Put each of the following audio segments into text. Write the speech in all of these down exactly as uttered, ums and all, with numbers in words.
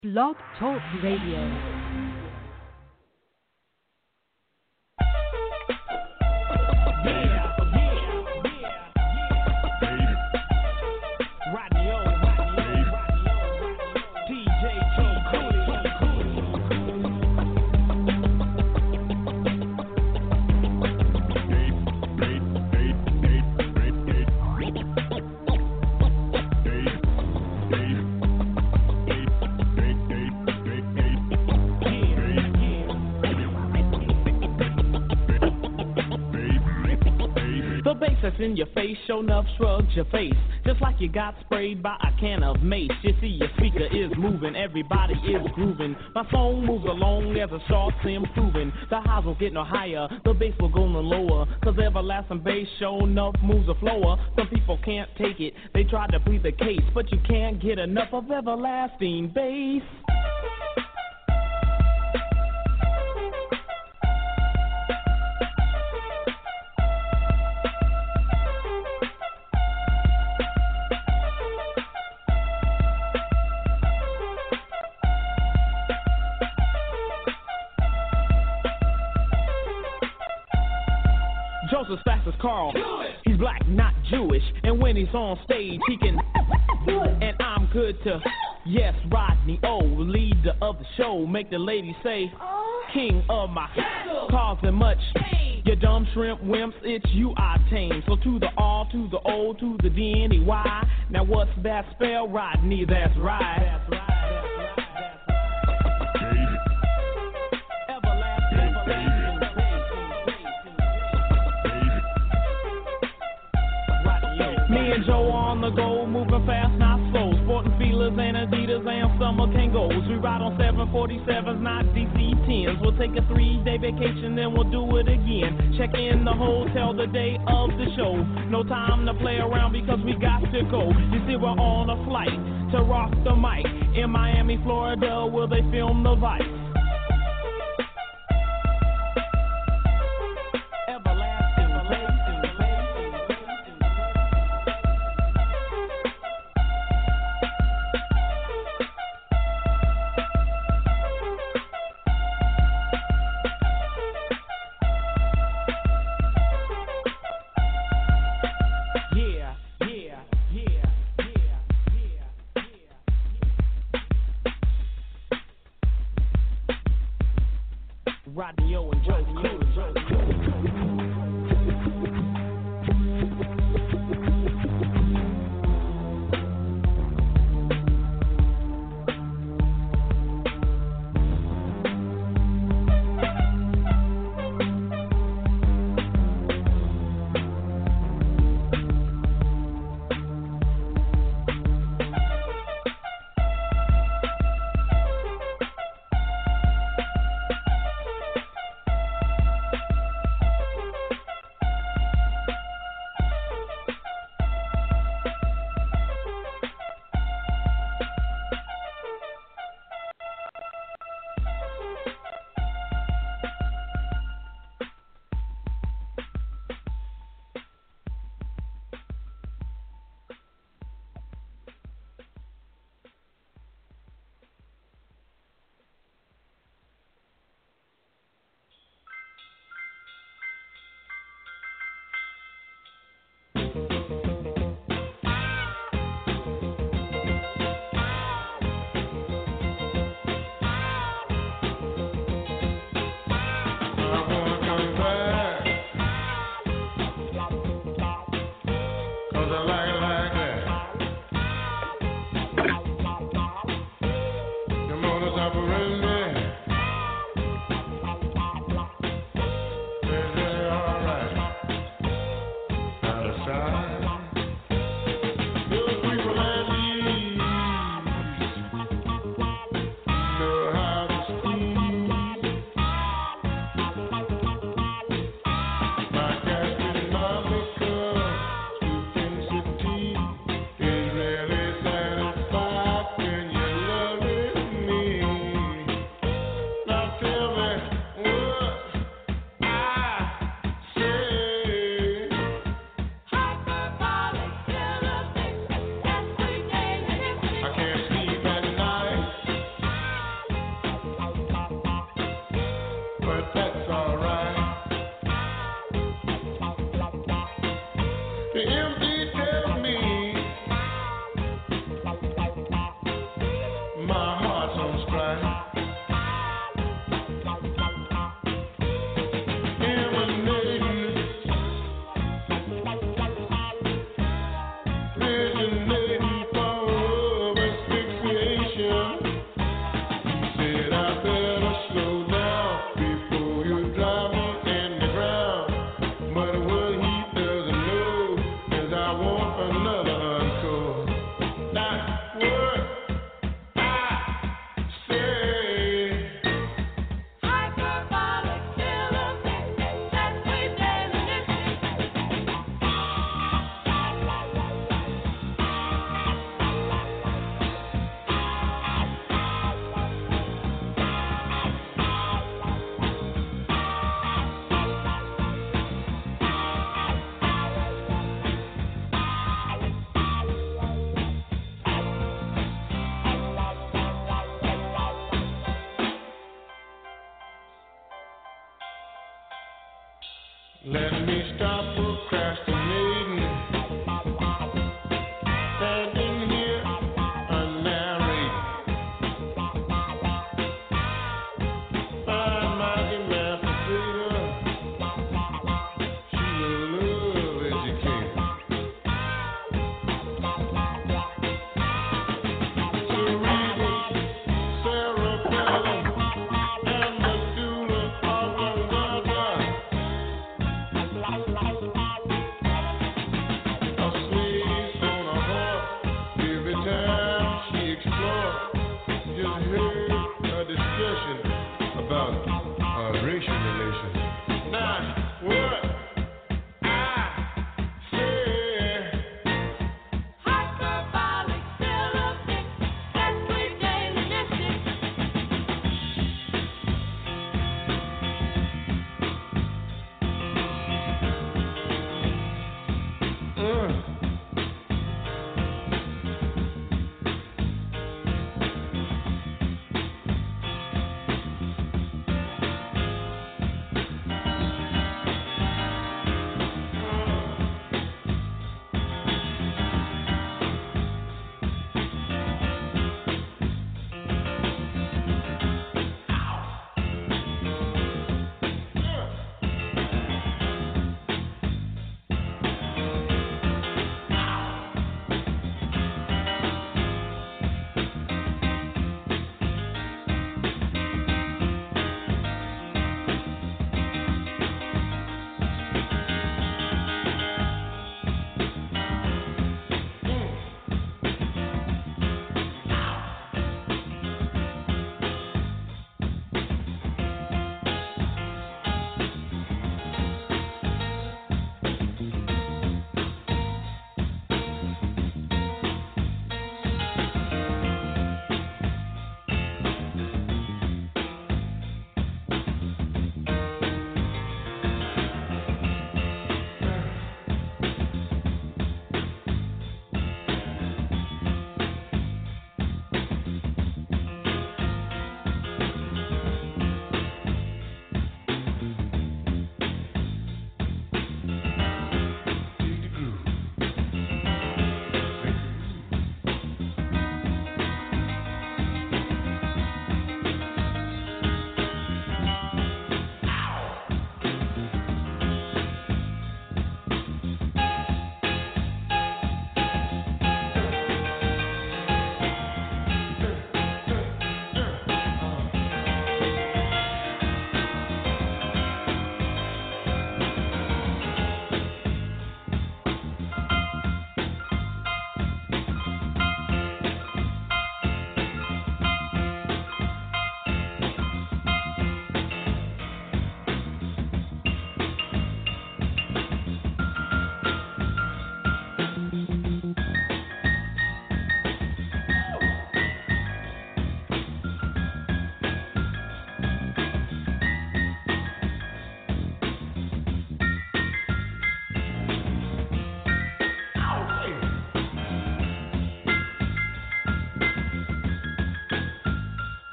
Blog Talk Radio. That's in your face, show enough shrugs your face, just like you got sprayed by a can of mace. You see your speaker is moving, everybody is grooving. My song moves along as the charts improving. The highs will get no higher, the bass will go no lower, cause everlasting bass show enough moves a flower. Some people can't take it, they try to plead the case, but you can't get enough of everlasting bass. Joseph Fast as Carl, he's black, not Jewish, and when he's on stage, he can and I'm good to, yes, Rodney O, leader of the show, make the ladies say, king of my, causing much, you dumb shrimp wimps, it's you I tame, so to the R, to the O, to the D, N, E, Y, now what's that spell, Rodney, that's right, that's right. Me and Joe on the go, moving fast, not slow. Sporting feelers and Adidas and summer Kangos. We ride on seven forty-sevens, not D C tens. We'll take a three-day vacation, then we'll do it again. Check in the hotel the day of the show. No time to play around because we got to go. You see, we're on a flight to rock the mic. In Miami, Florida, where they film the Vice. Radio and Joe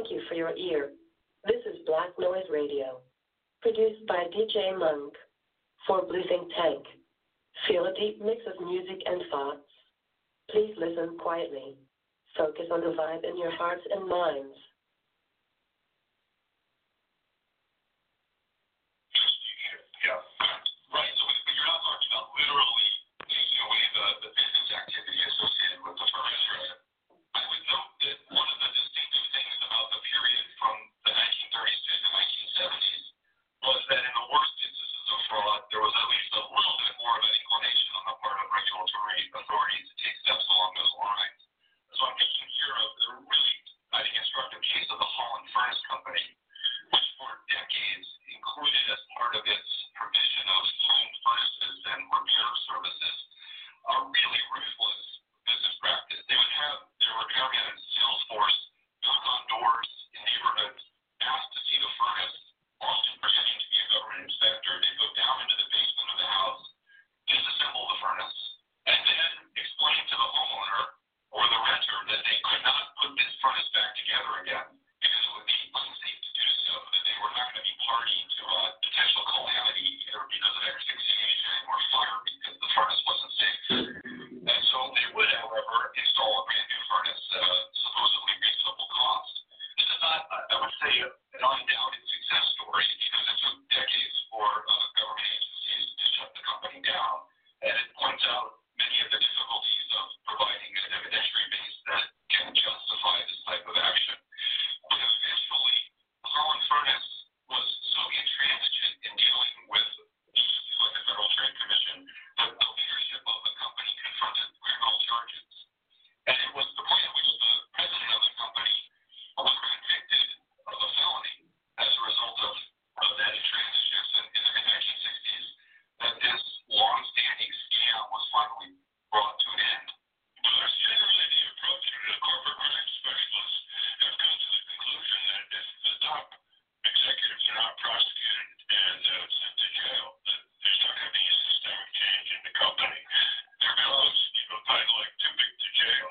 Thank you for your ear. This is Black Noise Radio, produced by D J Monk for Blue Think Tank. Feel a deep mix of music and thoughts. Please listen quietly. Focus on the vibe in your hearts and minds. Yeah. Right. So what you're not talking about literally taking away the, the business activity associated with the furnace, right? I would note that one of the distinctive things about the period from the nineteen thirties to the nineteen seventies was that in the worst instances of fraud, there was at least a little bit more of an inclination on the part of regulatory authorities to take steps along those lines. So I'm thinking here of the really, I think, instructive case of the Holland Furnace Company, which for decades included as part of its provision of home furnaces and repair services a really ruthless business practice. They would have their repairman and sales force knock on doors in neighborhoods, ask to see the furnace, often pretending to be a government inspector. They'd go down into the basement of the house, disassemble the furnace, and then explain to the homeowner or the renter that they could not put this furnace back together again because it would be unsafe to do so, that they were not going to be party to a potential calamity either because of asphyxiation or fire because the furnace wasn't safe. And so they would, however, install a brand new furnace at a supposedly reasonable cost. This is not, I would say, an undoubted success story because it took decades for uh, government agencies to shut the company down. And it points out many of the difficulties of providing an evidentiary base that can justify this type of action. But eventually, Holland Furnace was so intransigent in dealing with agencies like the Federal Trade Commission that the leadership of the company confronted criminal charges. And it was the point at which the president of the company was convicted of a felony as a result of, of that intransigence in, in the nineteen sixties that this long-standing scam was finally brought to an end. But that's generally the approach of the corporate crime specialists have come to the conclusion that if the top executives are not prosecuted and uh, sent to jail, that there's not going to be a systemic change in the company. They're going to lose, you know, kind of like too big to jail.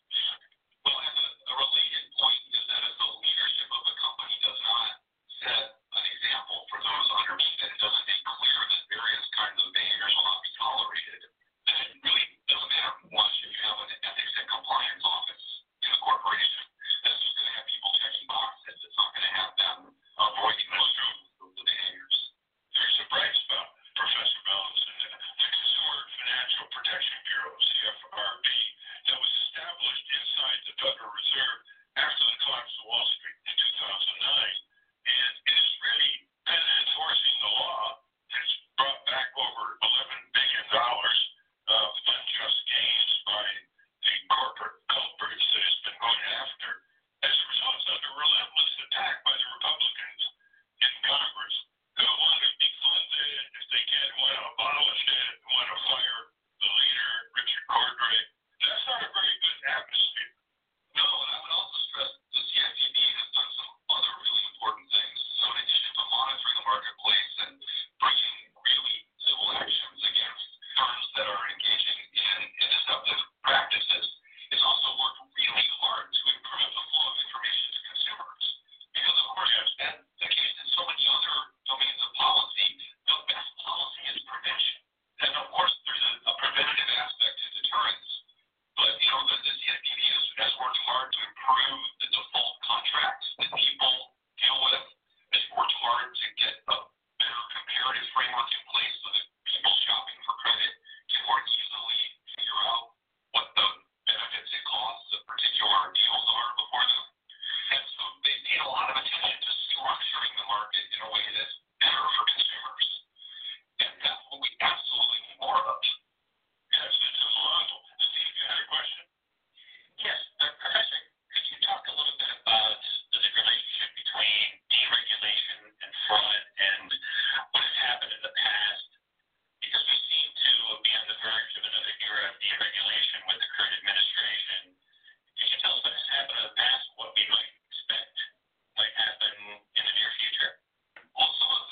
Well, and the, the related point is that if the leadership of the company does not set an example for those underneath it, it doesn't make clear that various kinds of behaviors will not be tolerated, then it really doesn't matter much if you have an ethics and compliance office in a corporation. That's just going to have people checking boxes. It's not going to have them avoiding those the behaviors. There's a bright spot, Professor Bellows, in the, the Consumer Financial Protection Bureau, C F R B, that was established inside the Federal Reserve after the collapse of Wall Street in two thousand nine. And it is really been enforcing the law. It's brought back over eleven billion dollars of unjust gains by the corporate culprits that it's been going after. As a result, it's under relentless attack by the Republicans in Congress who want to defund it if they can, want to abolish it, want to fire the leader, Richard Cordray. That's not a very good atmosphere. No, and I would also stress the C F P B has done some other really important things. So in addition to monitoring the marketplace and bringing really civil actions against firms that are engaging in, in deceptive practices, it's also worked really hard to improve the flow of information to consumers. Because, of course, as been the case in so many other domains of policy, the best policy is prevention. And, of course, there's a, a preventative aspect to deterrence. But, you know, the, the C F P B has, has worked hard to improve the default contracts that people deal with. It's worked hard to get a better comparative framework in place so that people shopping for credit can more easily figure out what the benefits and costs of particular deals are before them. And so they paid a lot of attention to structuring the market in a way that's better for consumers. And that's what we absolutely need more of. Yes, it's a model. Steve, you had a question? Yes, uh, Professor, could you talk a little bit about the relationship between deregulation and fraud and what has happened in the past? Because we seem to be on the verge of another era of deregulation with the current administration. Could you tell us what has happened in the past, what we might expect might happen in the near future? Well, some of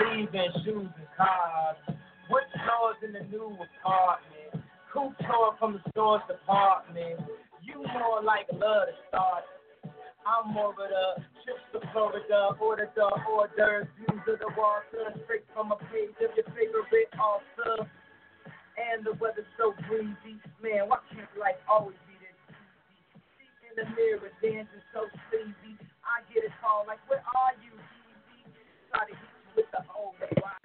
leaving shoes and cars. Wood floors in the new apartment. Coupe tour from the store's department. You more like love to start. I'm over the trips to Florida, order the orders, views of the water, straight from a page of your favorite author. And the weather's so breezy, man, why can't life always be this easy? Deep in the mirror, dancing so sleazy. I get a call like, where are you, Easy? Try to hit you with the old why